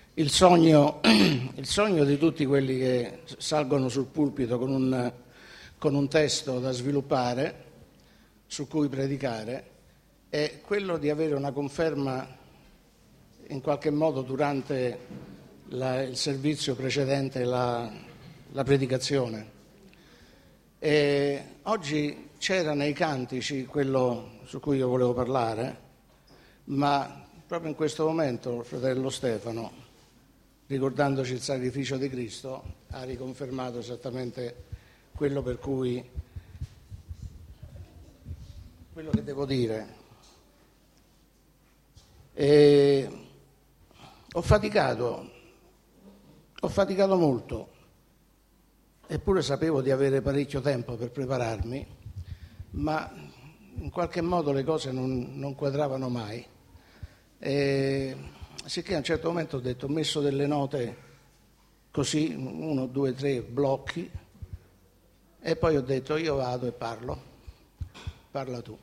Il sogno di tutti quelli che salgono sul pulpito con un testo da sviluppare, su cui predicare, è quello di avere una conferma in qualche modo durante il servizio precedente la predicazione. E oggi c'era nei cantici quello su cui io volevo parlare, ma proprio in questo momento il fratello Stefano, ricordandoci il sacrificio di Cristo, ha riconfermato esattamente quello per cui, quello che devo dire. E ho faticato molto, eppure sapevo di avere parecchio tempo per prepararmi, ma in qualche modo le cose non quadravano mai. Sicché a un certo momento ho messo delle note così, 1, 2, 3 blocchi, e poi ho detto io vado e parla tu.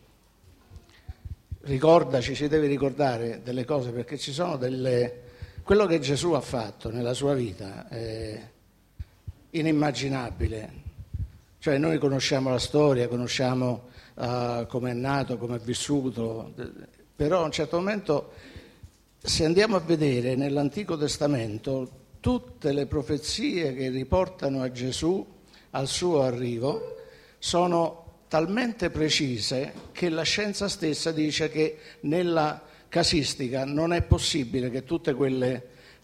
Ricordaci, si deve ricordare delle cose, perché ci sono quello che Gesù ha fatto nella sua vita è inimmaginabile. Cioè noi conosciamo la storia, conosciamo come è nato, come è vissuto, però a un certo momento, se andiamo a vedere nell'Antico Testamento, tutte le profezie che riportano a Gesù, al suo arrivo, sono talmente precise che la scienza stessa dice che nella casistica non è possibile che tutte quelle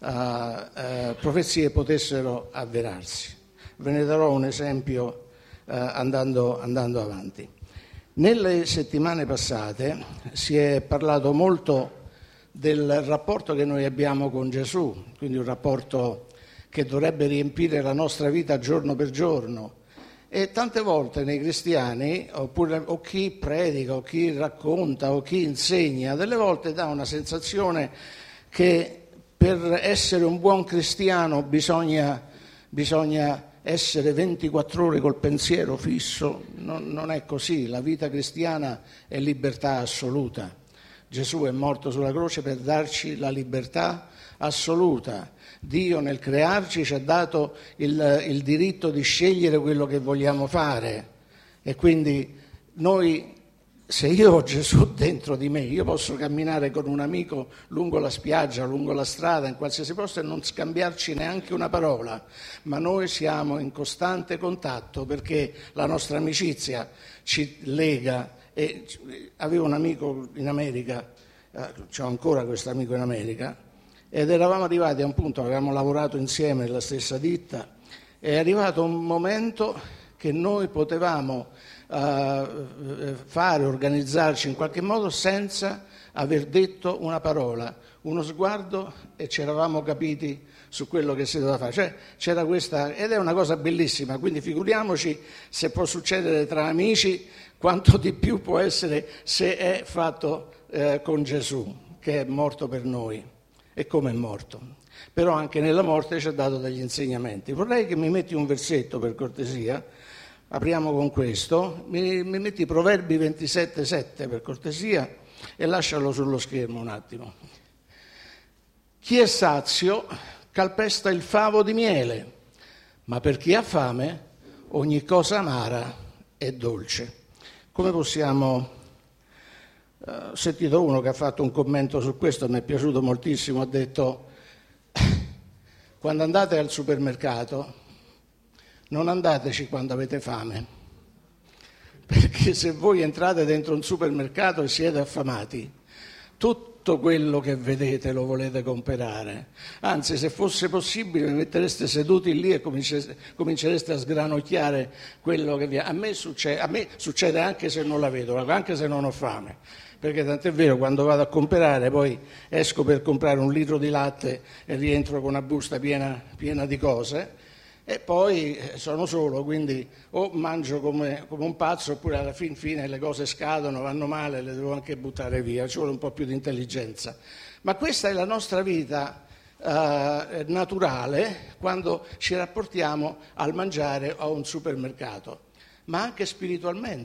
profezie potessero avverarsi. Ve ne darò un esempio andando avanti. Nelle settimane passate si è parlato molto del rapporto che noi abbiamo con Gesù, quindi un rapporto che dovrebbe riempire la nostra vita giorno per giorno. E tante volte nei cristiani, o chi predica, o chi racconta, o chi insegna, delle volte dà una sensazione che per essere un buon cristiano bisogna essere 24 ore col pensiero fisso. Non è così, la vita cristiana è libertà assoluta. Gesù è morto sulla croce per darci la libertà assoluta. Dio nel crearci ci ha dato il diritto di scegliere quello che vogliamo fare, e quindi noi, se io ho Gesù dentro di me, io posso camminare con un amico lungo la spiaggia, lungo la strada, in qualsiasi posto, e non scambiarci neanche una parola, ma noi siamo in costante contatto perché la nostra amicizia ci lega. E avevo un amico in America, c'ho ancora questo amico in America, ed eravamo arrivati a un punto, avevamo lavorato insieme nella stessa ditta, è arrivato un momento che noi potevamo organizzarci in qualche modo senza aver detto una parola, uno sguardo, e ci eravamo capiti su quello che si doveva fare. Cioè c'era questa, ed è una cosa bellissima, quindi figuriamoci se può succedere tra amici, quanto di più può essere se è fatto con Gesù, che è morto per noi. E come è morto. Però anche nella morte ci ha dato degli insegnamenti. Vorrei che mi metti un versetto, per cortesia. Apriamo con questo. Mi metti Proverbi 27,7 per cortesia, e lascialo sullo schermo un attimo. Chi è sazio calpesta il favo di miele, ma per chi ha fame ogni cosa amara è dolce. Come possiamo... Ho sentito uno che ha fatto un commento su questo, mi è piaciuto moltissimo, ha detto: quando andate al supermercato non andateci quando avete fame, perché se voi entrate dentro un supermercato e siete affamati, tutto quello che vedete lo volete comprare, anzi, se fosse possibile vi mettereste seduti lì e comincereste a sgranocchiare quello che vi... A me succede anche se non la vedo, anche se non ho fame, perché tant'è vero, quando vado a comprare, poi esco per comprare un litro di latte e rientro con una busta piena di cose, e poi sono solo, quindi o mangio come un pazzo, oppure alla fine le cose scadono, vanno male, le devo anche buttare via, ci vuole un po' più di intelligenza. Ma questa è la nostra vita naturale quando ci rapportiamo al mangiare a un supermercato, ma anche spiritualmente.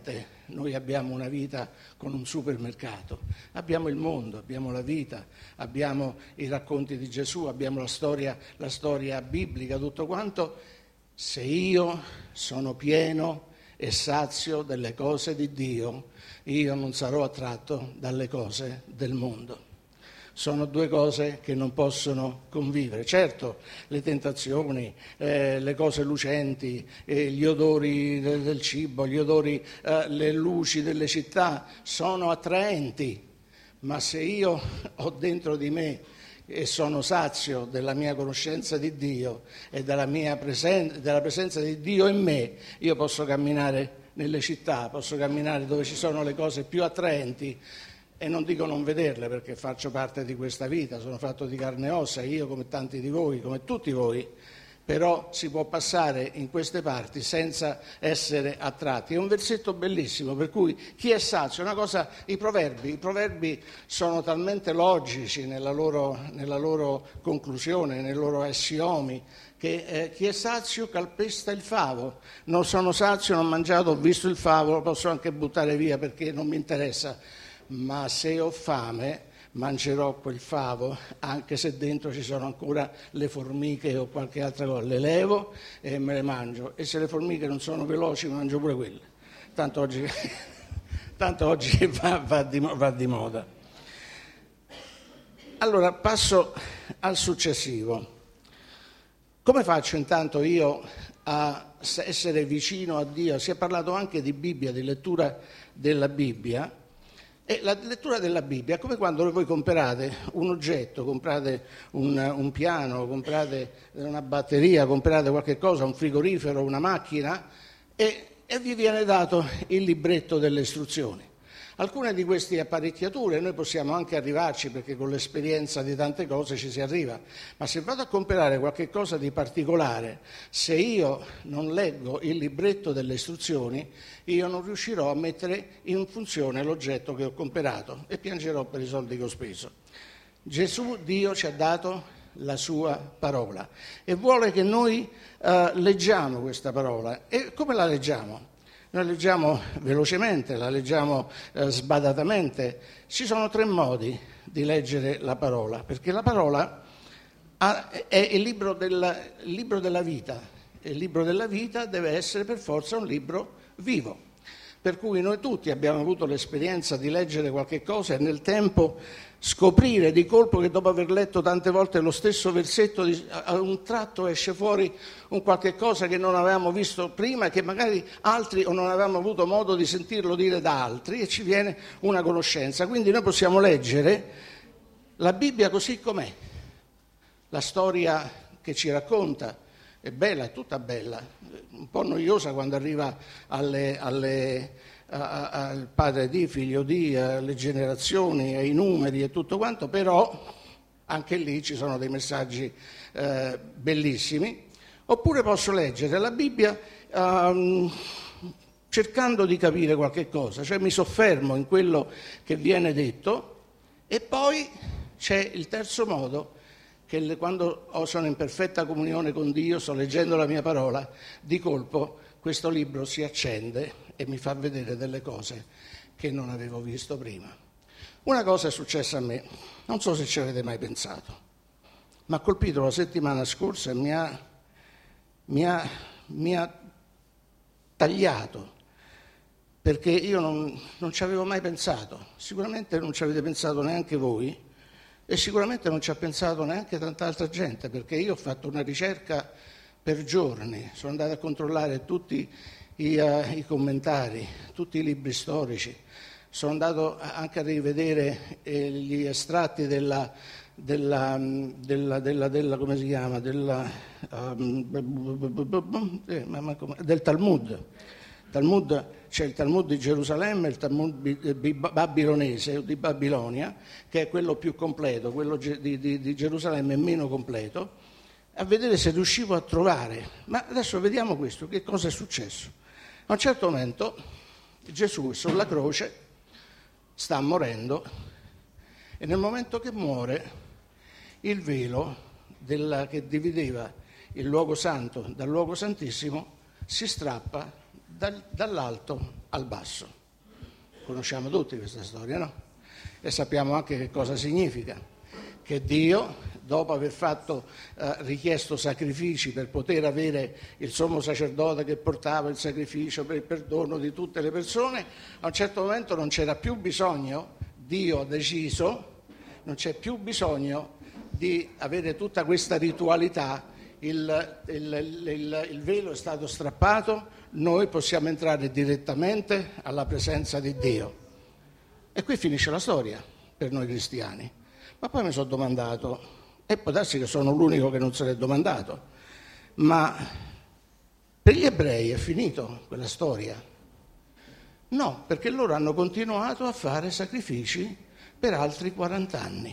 noi abbiamo una vita con un supermercato, abbiamo il mondo, abbiamo la vita, abbiamo i racconti di Gesù, abbiamo la storia biblica, tutto quanto. Se io sono pieno e sazio delle cose di Dio, io non sarò attratto dalle cose del mondo. Sono due cose che non possono convivere. Certo, le tentazioni, le cose lucenti, gli odori del cibo, gli odori, le luci delle città sono attraenti, ma se io ho dentro di me e sono sazio della mia conoscenza di Dio e della presenza di Dio in me, io posso camminare nelle città, posso camminare dove ci sono le cose più attraenti. E non dico non vederle, perché faccio parte di questa vita, sono fatto di carne e ossa, io come tanti di voi, come tutti voi, però si può passare in queste parti senza essere attratti. È un versetto bellissimo, per cui chi è sazio, i proverbi sono talmente logici nella loro conclusione, nei loro assiomi, che chi è sazio calpesta il favo. Non sono sazio, non ho mangiato, ho visto il favo, lo posso anche buttare via perché non mi interessa. Ma se ho fame mangerò quel favo, anche se dentro ci sono ancora le formiche o qualche altra cosa, le levo e me le mangio. E se le formiche non sono veloci mangio pure quelle. Tanto oggi va di moda. Allora passo al successivo. Come faccio intanto io a essere vicino a Dio? Si è parlato anche di Bibbia, di lettura della Bibbia. E la lettura della Bibbia è come quando voi comprate un oggetto, comprate un piano, comprate una batteria, comprate qualche cosa, un frigorifero, una macchina e vi viene dato il libretto delle istruzioni. Alcune di queste apparecchiature noi possiamo anche arrivarci perché con l'esperienza di tante cose ci si arriva, ma se vado a comprare qualche cosa di particolare, se io non leggo il libretto delle istruzioni, io non riuscirò a mettere in funzione l'oggetto che ho comprato e piangerò per i soldi che ho speso. Gesù, Dio, ci ha dato la sua parola e vuole che noi leggiamo questa parola. E come la leggiamo? Noi leggiamo velocemente, la leggiamo sbadatamente. Ci sono 3 modi di leggere la parola, perché la parola è il libro della vita. E il libro della vita deve essere per forza un libro vivo. Per cui noi tutti abbiamo avuto l'esperienza di leggere qualche cosa e nel tempo scoprire di colpo che dopo aver letto tante volte lo stesso versetto a un tratto esce fuori un qualche cosa che non avevamo visto prima e che magari altri o non avevamo avuto modo di sentirlo dire da altri e ci viene una conoscenza. Quindi noi possiamo leggere la Bibbia così com'è, la storia che ci racconta. È bella, è tutta bella, un po' noiosa quando arriva al padre di, figlio di, alle generazioni, ai numeri e tutto quanto, però anche lì ci sono dei messaggi bellissimi. Oppure posso leggere la Bibbia cercando di capire qualche cosa, cioè mi soffermo in quello che viene detto e poi c'è il terzo modo, che quando sono in perfetta comunione con Dio, sto leggendo la mia parola, di colpo questo libro si accende e mi fa vedere delle cose che non avevo visto prima. Una cosa è successa a me, non so se ci avete mai pensato, mi ha colpito la settimana scorsa e mi ha tagliato, perché io non ci avevo mai pensato, sicuramente non ci avete pensato neanche voi, e sicuramente non ci ha pensato neanche tanta altra gente, perché io ho fatto una ricerca per giorni, sono andato a controllare tutti i commentari, tutti i libri storici, sono andato anche a rivedere gli estratti del Talmud. C'è il Talmud di Gerusalemme, il Talmud babilonese, di Babilonia, che è quello più completo, quello di Gerusalemme è meno completo, a vedere se riuscivo a trovare. Ma adesso vediamo questo, che cosa è successo. A un certo momento Gesù è sulla croce, sta morendo, e nel momento che muore il velo che divideva il luogo santo dal luogo santissimo si strappa dall'alto al basso. conosciamo tutti questa storia, no? E sappiamo anche che cosa significa, che Dio, dopo aver richiesto sacrifici per poter avere il sommo sacerdote che portava il sacrificio per il perdono di tutte le persone, a un certo momento non c'era più bisogno, Dio ha deciso, non c'è più bisogno di avere tutta questa ritualità, il velo è stato strappato, noi possiamo entrare direttamente alla presenza di Dio. E qui finisce la storia per noi cristiani. Ma poi mi sono domandato, e può darsi che sono l'unico che non se l'è domandato, ma per gli ebrei è finito quella storia? No, perché loro hanno continuato a fare sacrifici per altri 40 anni.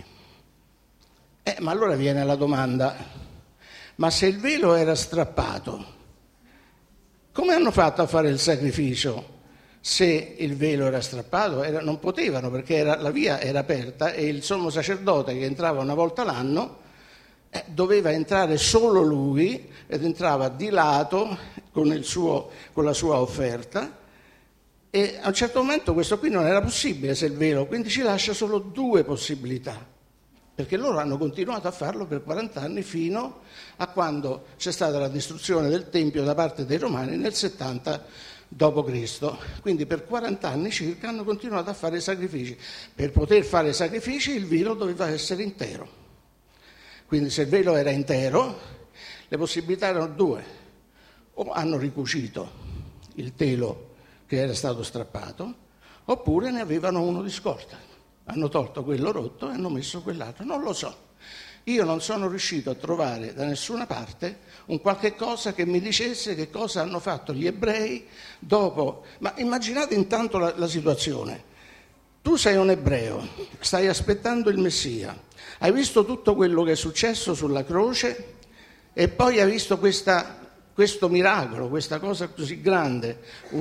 Ma allora viene la domanda, ma se il velo era strappato, come hanno fatto a fare il sacrificio se il velo era strappato? Non potevano, perché la via era aperta e il sommo sacerdote che entrava una volta l'anno doveva entrare solo lui, ed entrava di lato con la sua offerta, e a un certo momento questo qui non era possibile se il velo, quindi ci lascia solo 2 possibilità, perché loro hanno continuato a farlo per 40 anni fino a quando c'è stata la distruzione del Tempio da parte dei Romani nel 70 d.C. Quindi per 40 anni circa hanno continuato a fare sacrifici. Per poter fare sacrifici il velo doveva essere intero. Quindi se il velo era intero, le possibilità erano 2. O hanno ricucito il telo che era stato strappato, oppure ne avevano uno di scorta. Hanno tolto quello rotto e hanno messo quell'altro. Non lo so. Io non sono riuscito a trovare da nessuna parte un qualche cosa che mi dicesse che cosa hanno fatto gli ebrei dopo. Ma immaginate intanto la situazione. Tu sei un ebreo, stai aspettando il Messia, hai visto tutto quello che è successo sulla croce e poi hai visto questo miracolo, questa cosa così grande,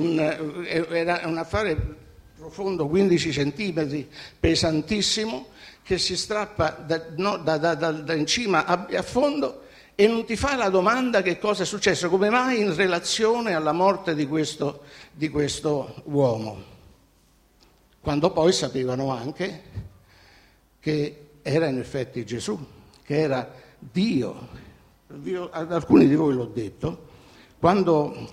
era un affare profondo 15 centimetri, pesantissimo, che si strappa da in cima a fondo, e non ti fai la domanda che cosa è successo, come mai in relazione alla morte di questo uomo, quando poi sapevano anche che era in effetti Gesù, che era Dio. Ad alcuni di voi l'ho detto, quando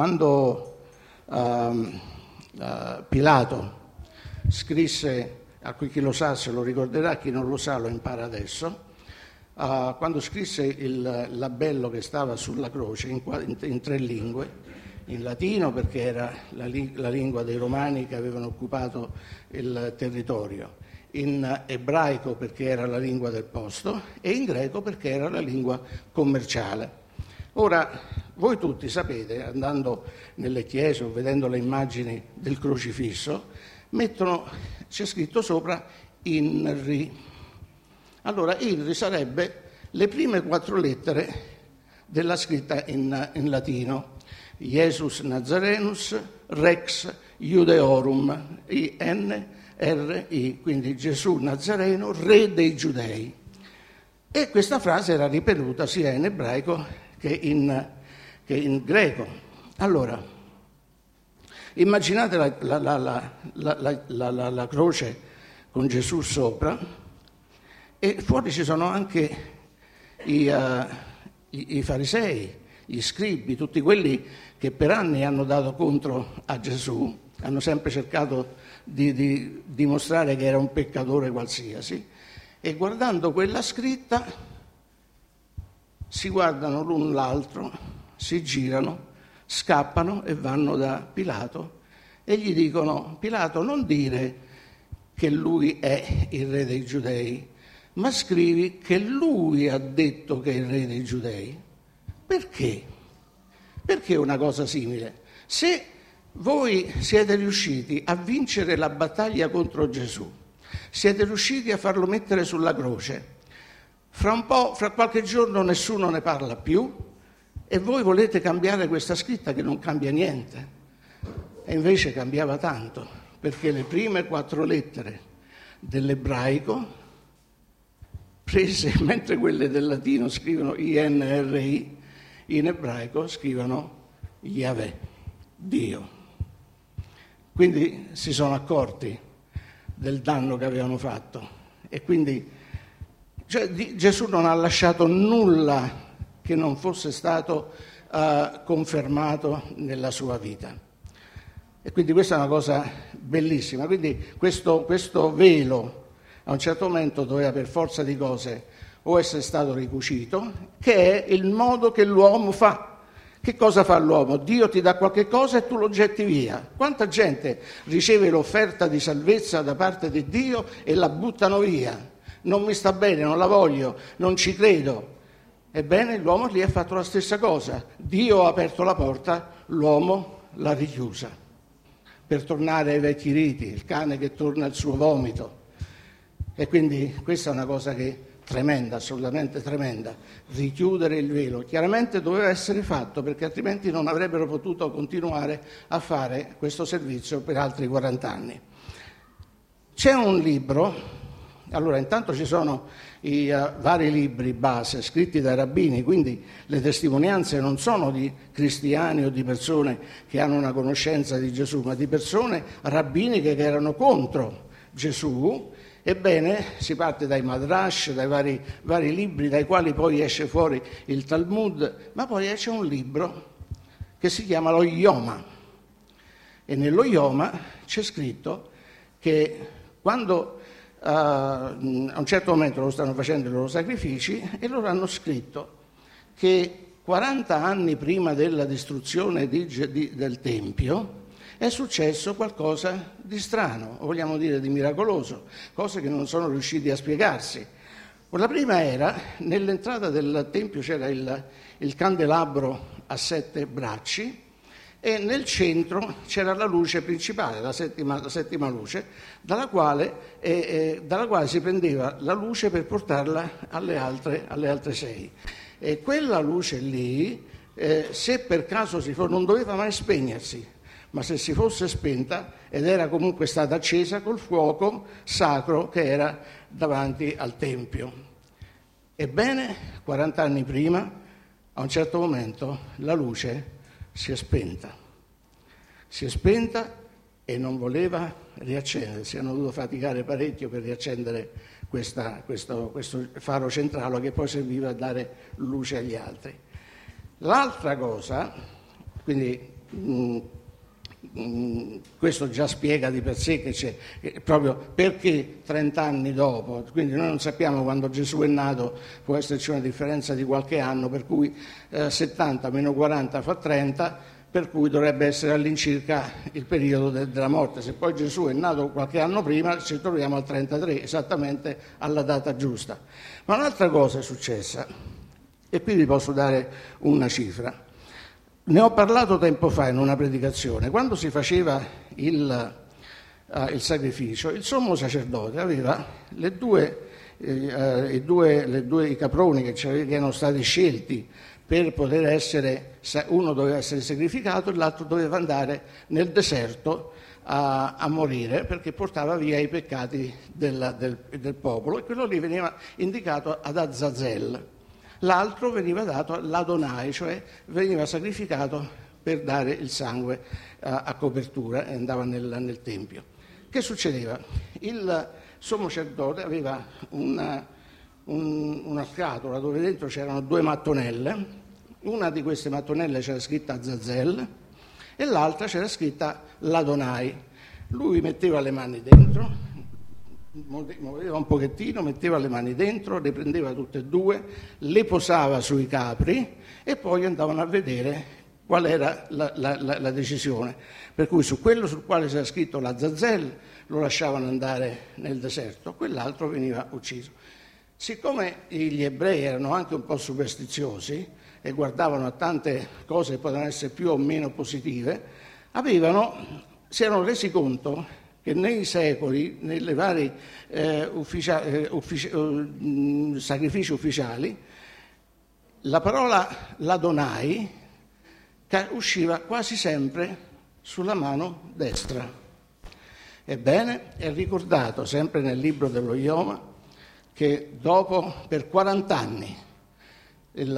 Pilato scrisse, a chi lo sa se lo ricorderà, chi non lo sa lo impara adesso, quando scrisse il labello che stava sulla croce in 3 lingue, in latino perché era la lingua dei Romani che avevano occupato il territorio, in ebraico perché era la lingua del posto e in greco perché era la lingua commerciale. Ora, voi tutti sapete, andando nelle chiese o vedendo le immagini del crocifisso, c'è scritto sopra INRI. Allora, INRI sarebbe le prime 4 lettere della scritta in latino. Jesus Nazarenus Rex Iudeorum, INRI, quindi Gesù Nazareno, re dei Giudei. E questa frase era ripetuta sia in ebraico che in greco. Allora, immaginate la croce con Gesù sopra, e fuori ci sono anche i farisei, gli scribi, tutti quelli che per anni hanno dato contro a Gesù, hanno sempre cercato di dimostrare che era un peccatore qualsiasi, e guardando quella scritta si guardano l'un l'altro, si girano, scappano e vanno da Pilato e gli dicono: Pilato, non dire che lui è il re dei Giudei, ma scrivi che lui ha detto che è il re dei Giudei. Perché? Perché una cosa simile? Se voi siete riusciti a vincere la battaglia contro Gesù, siete riusciti a farlo mettere sulla croce, fra qualche giorno nessuno ne parla più, e voi volete cambiare questa scritta che non cambia niente. E invece cambiava tanto, perché le prime 4 lettere dell'ebraico, prese, mentre quelle del latino scrivono INRI, in ebraico scrivono Yahweh, Dio. quindi si sono accorti del danno che avevano fatto e quindi Gesù non ha lasciato nulla che non fosse stato confermato nella sua vita. E quindi questa è una cosa bellissima. Quindi questo velo a un certo momento doveva per forza di cose o essere stato ricucito, che è il modo che l'uomo fa. Che cosa fa l'uomo? Dio ti dà qualche cosa e tu lo getti via. Quanta gente riceve l'offerta di salvezza da parte di Dio e la buttano via? Non mi sta bene, non la voglio, non ci credo. Ebbene, l'uomo lì ha fatto la stessa cosa. Dio ha aperto la porta, l'uomo l'ha richiusa. Per tornare ai vecchi riti, il cane che torna al suo vomito. E quindi questa è una cosa che tremenda, assolutamente tremenda, richiudere il velo. Chiaramente doveva essere fatto perché altrimenti non avrebbero potuto continuare a fare questo servizio per altri 40 anni. C'è un libro, allora intanto ci sono i vari libri base scritti dai rabbini, quindi le testimonianze non sono di cristiani o di persone che hanno una conoscenza di Gesù, ma di persone rabbiniche che erano contro Gesù. Ebbene, si parte dai Madrash, dai vari libri dai quali poi esce fuori il Talmud, ma poi esce un libro che si chiama lo Yoma. E nello Yoma c'è scritto che quando a un certo momento loro stanno facendo i loro sacrifici e loro hanno scritto che 40 anni prima della distruzione del Tempio è successo qualcosa di strano, o vogliamo dire di miracoloso, cose che non sono riusciti a spiegarsi. La prima era, nell'entrata del Tempio c'era il candelabro a 7 bracci e nel centro c'era la luce principale, la settima luce, dalla quale si prendeva la luce per portarla alle altre 6. E quella luce lì, se per caso non doveva mai spegnersi, ma se si fosse spenta ed era comunque stata accesa col fuoco sacro che era davanti al Tempio. Ebbene, 40 anni prima, a un certo momento, la luce si è spenta e non voleva riaccendersi, hanno dovuto faticare parecchio per riaccendere questo faro centrale che poi serviva a dare luce agli altri. L'altra cosa, quindi questo già spiega di per sé che c'è proprio perché 30 anni dopo, quindi noi non sappiamo quando Gesù è nato, può esserci una differenza di qualche anno, per cui 70 meno 40 fa 30, per cui dovrebbe essere all'incirca il periodo della morte. Se poi Gesù è nato qualche anno prima ci troviamo al 33, esattamente alla data giusta. Ma un'altra cosa è successa, e qui vi posso dare una cifra. Ne ho parlato tempo fa in una predicazione. Quando si faceva il sacrificio, il sommo sacerdote aveva i caproni che erano stati scelti per poter essere, uno doveva essere sacrificato e l'altro doveva andare nel deserto a morire perché portava via i peccati del popolo, e quello lì veniva indicato ad Azazel. L'altro veniva dato all'Adonai, cioè veniva sacrificato per dare il sangue a copertura e andava nel Tempio. Che succedeva? Il sommo sacerdote aveva una scatola dove dentro c'erano 2 mattonelle, una di queste mattonelle c'era scritta Azazel e l'altra c'era scritta l'Adonai. Lui metteva le mani dentro, muoveva un pochettino, metteva le mani dentro, le prendeva tutte e 2, le posava sui capri e poi andavano a vedere qual era la decisione. Per cui su quello sul quale c'era scritto l'Azazel lo lasciavano andare nel deserto, quell'altro veniva ucciso. Siccome gli ebrei erano anche un po' superstiziosi e guardavano a tante cose che potevano essere più o meno positive, si erano resi conto che nei secoli, nelle vari sacrifici ufficiali, la parola l'Adonai usciva quasi sempre sulla mano destra. Ebbene, è ricordato sempre nel libro dello Yoma che dopo, per 40 anni,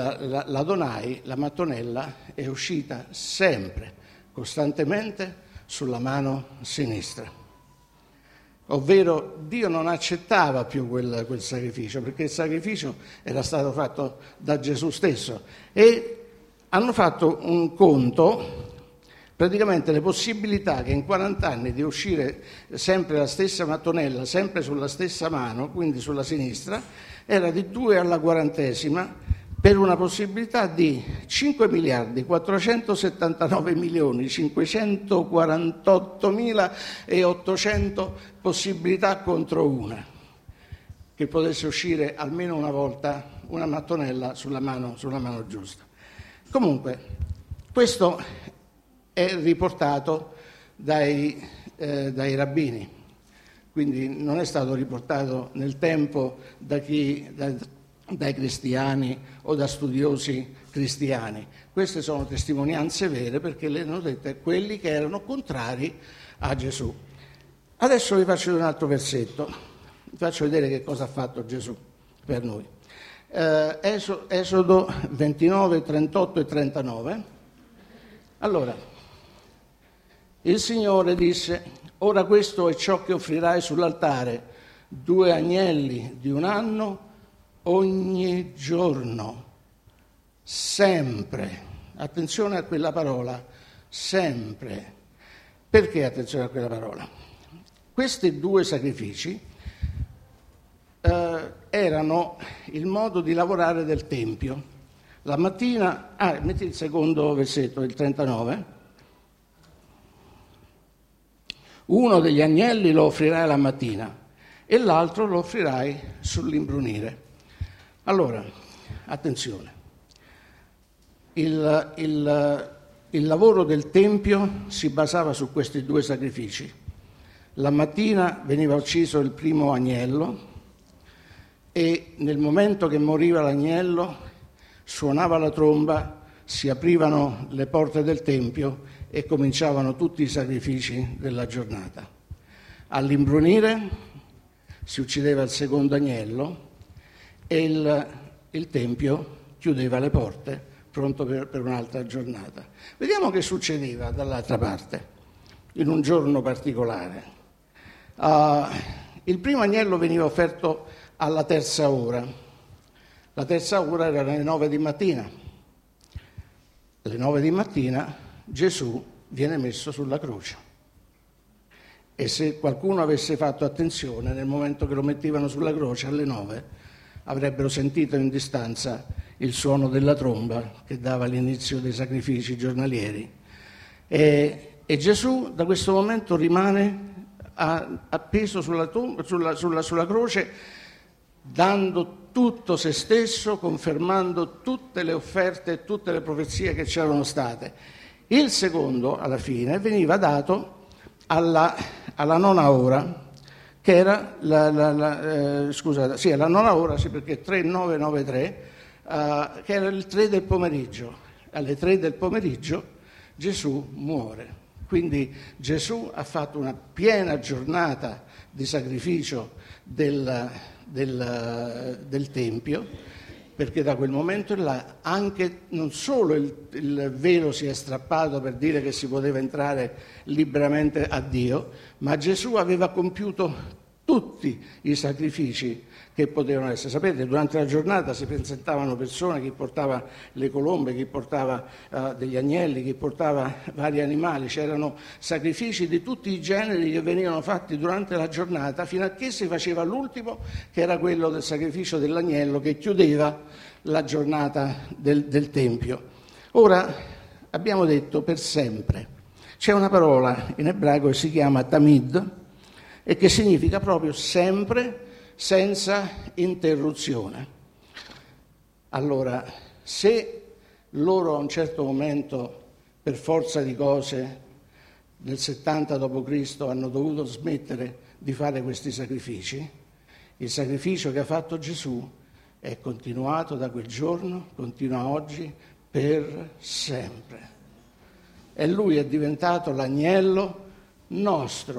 l'Adonai, la mattonella, è uscita sempre, costantemente, sulla mano sinistra. Ovvero Dio non accettava più quel sacrificio, perché il sacrificio era stato fatto da Gesù stesso. E hanno fatto un conto, praticamente le possibilità che in 40 anni di uscire sempre la stessa mattonella, sempre sulla stessa mano, quindi sulla sinistra, era di 2 alla 40esima, per una possibilità di 5 miliardi 479 milioni 548.800 possibilità contro una, che potesse uscire almeno una volta una mattonella sulla mano giusta. Comunque, questo è riportato dai rabbini, quindi non è stato riportato nel tempo dai cristiani o da studiosi cristiani. Queste sono testimonianze vere, perché le hanno dette quelli che erano contrari a Gesù. Adesso vi faccio un altro versetto, vi faccio vedere che cosa ha fatto Gesù per noi. Esodo 29, 38 e 39. Allora, il Signore disse: ora questo è ciò che offrirai sull'altare, 2 agnelli di un anno ogni giorno, sempre. Attenzione a quella parola, sempre. Perché attenzione a quella parola? Questi 2 sacrifici erano il modo di lavorare del Tempio. La mattina, metti il secondo versetto, il 39. Uno degli agnelli lo offrirai la mattina e l'altro lo offrirai sull'imbrunire. Allora, attenzione, il lavoro del Tempio si basava su questi 2 sacrifici. La mattina veniva ucciso il primo agnello e nel momento che moriva l'agnello suonava la tromba, si aprivano le porte del Tempio e cominciavano tutti i sacrifici della giornata. All'imbrunire si uccideva il secondo agnello e il Tempio chiudeva le porte, pronto per un'altra giornata. Vediamo che succedeva dall'altra parte, in un giorno particolare. Il primo agnello veniva offerto alla 3ª ora. La 3ª ora era alle 9 di mattina. Alle 9 di mattina Gesù viene messo sulla croce. E se qualcuno avesse fatto attenzione, nel momento che lo mettevano sulla croce alle 9, avrebbero sentito in distanza il suono della tromba che dava l'inizio dei sacrifici giornalieri. E Gesù da questo momento rimane appeso sulla croce, dando tutto se stesso, confermando tutte le offerte e tutte le profezie che c'erano state. Il secondo, alla fine, veniva dato alla 9ª ora, che era la 9ª ora, sì, perché 3, 9, 9, 3, che era il 3 del pomeriggio. Alle 3 del pomeriggio Gesù muore. Quindi Gesù ha fatto una piena giornata di sacrificio del Tempio, perché da quel momento in là anche non solo il velo si è strappato per dire che si poteva entrare liberamente a Dio, ma Gesù aveva compiuto tutti i sacrifici che potevano essere. Sapete, durante la giornata si presentavano persone, chi portava le colombe, chi portava degli agnelli, chi portava vari animali. C'erano sacrifici di tutti i generi che venivano fatti durante la giornata, fino a che si faceva l'ultimo, che era quello del sacrificio dell'agnello, che chiudeva la giornata del Tempio. Ora, abbiamo detto per sempre. C'è una parola in ebraico che si chiama tamid e che significa proprio sempre, senza interruzione. Allora, se loro a un certo momento, per forza di cose, nel 70 d.C. hanno dovuto smettere di fare questi sacrifici, il sacrificio che ha fatto Gesù è continuato da quel giorno, continua oggi, per sempre. E lui è diventato l'agnello nostro,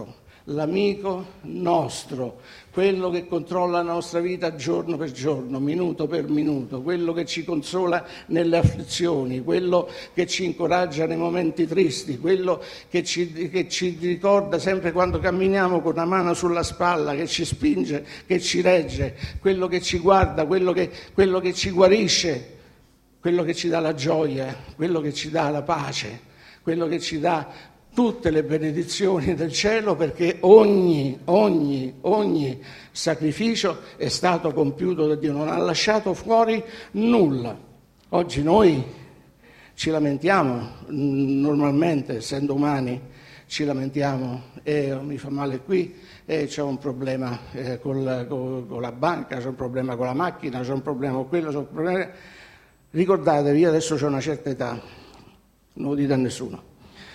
l'amico nostro, quello che controlla la nostra vita giorno per giorno, minuto per minuto, quello che ci consola nelle afflizioni, quello che ci incoraggia nei momenti tristi, quello che ci ricorda sempre quando camminiamo con una mano sulla spalla, che ci spinge, che ci regge, quello che ci guarda, quello che ci guarisce, quello che ci dà la gioia, quello che ci dà la pace, quello che ci dà tutte le benedizioni del cielo, perché ogni sacrificio è stato compiuto da Dio, non ha lasciato fuori nulla. Oggi noi ci lamentiamo, normalmente essendo umani ci lamentiamo, mi fa male qui, c'ho un problema con la banca, c'ho un problema con la macchina, c'ho un problema con quello, c'ho un problema. Ricordatevi, io adesso ho una certa età, non lo dite a nessuno.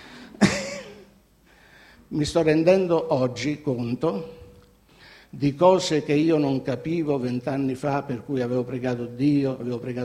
Mi sto rendendo oggi conto di cose che io non capivo 20 anni fa, per cui avevo pregato Dio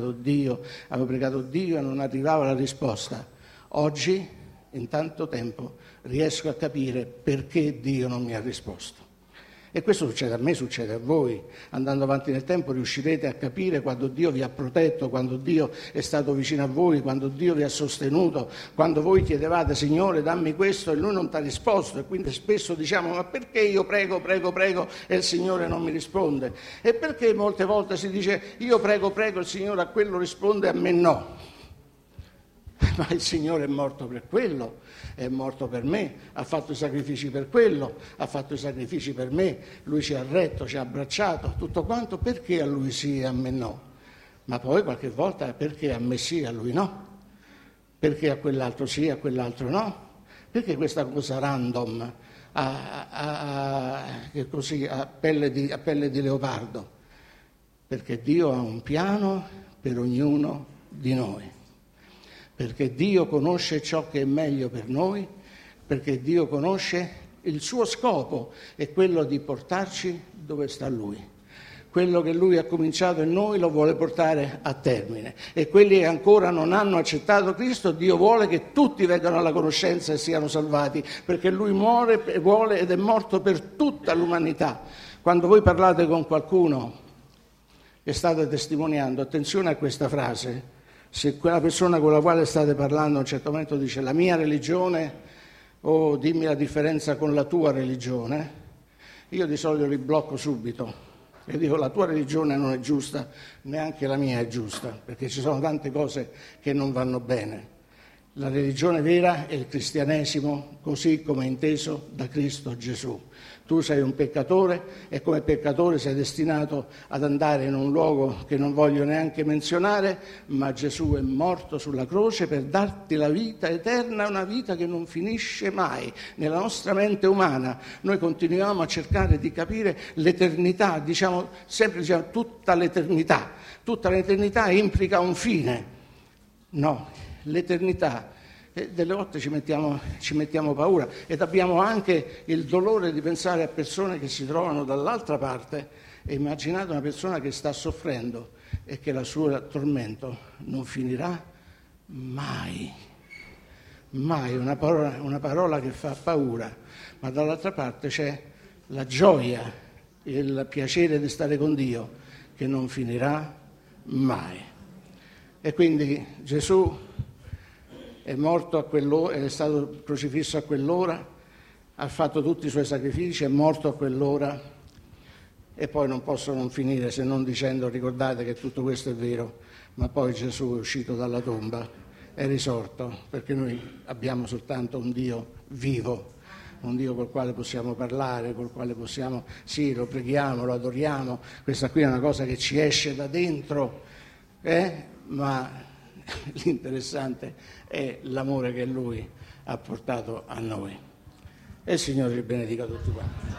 e non arrivava la risposta. Oggi, in tanto tempo, riesco a capire perché Dio non mi ha risposto. E questo succede a me, succede a voi. Andando avanti nel tempo riuscirete a capire quando Dio vi ha protetto, quando Dio è stato vicino a voi, quando Dio vi ha sostenuto, quando voi chiedevate Signore dammi questo e Lui non ti ha risposto. E quindi spesso diciamo ma perché io prego e il Signore non mi risponde? E perché molte volte si dice io prego il Signore a quello risponde, a me no? Ma il Signore è morto per quello, è morto per me, ha fatto i sacrifici per quello, ha fatto i sacrifici per me, Lui ci ha retto, ci ha abbracciato, tutto quanto, perché a Lui sì e a me no? Ma poi qualche volta perché a me sì e a Lui no? Perché a quell'altro sì e a quell'altro no? Perché questa cosa random, così, a pelle di leopardo? Perché Dio ha un piano per ognuno di noi. Perché Dio conosce ciò che è meglio per noi, perché Dio conosce il suo scopo, è quello di portarci dove sta Lui. Quello che Lui ha cominciato in noi lo vuole portare a termine. E quelli che ancora non hanno accettato Cristo, Dio vuole che tutti vengano alla conoscenza e siano salvati, perché Lui vuole ed è morto per tutta l'umanità. Quando voi parlate con qualcuno che state testimoniando, attenzione a questa frase. Se quella persona con la quale state parlando a un certo momento dice la mia religione o dimmi la differenza con la tua religione, io di solito li blocco subito e dico la tua religione non è giusta, neanche la mia è giusta, perché ci sono tante cose che non vanno bene. La religione vera è il cristianesimo così come è inteso da Cristo Gesù. Tu sei un peccatore e come peccatore sei destinato ad andare in un luogo che non voglio neanche menzionare, ma Gesù è morto sulla croce per darti la vita eterna, una vita che non finisce mai. Nella nostra mente umana noi continuiamo a cercare di capire l'eternità, diciamo tutta l'eternità implica un fine. No. L'eternità, delle volte ci mettiamo paura ed abbiamo anche il dolore di pensare a persone che si trovano dall'altra parte e immaginate una persona che sta soffrendo e che il suo tormento non finirà mai, una parola che fa paura, ma dall'altra parte c'è la gioia, il piacere di stare con Dio che non finirà mai. E quindi Gesù è morto a quell'ora, è stato crocifisso a quell'ora, ha fatto tutti i suoi sacrifici, è morto a quell'ora e poi non posso non finire se non dicendo ricordate che tutto questo è vero, ma poi Gesù è uscito dalla tomba, è risorto, perché noi abbiamo soltanto un Dio vivo, un Dio col quale possiamo parlare, col quale possiamo, sì, lo preghiamo, lo adoriamo, questa qui è una cosa che ci esce da dentro, ma l'interessante è l'amore che Lui ha portato a noi. E il Signore vi benedica tutti quanti.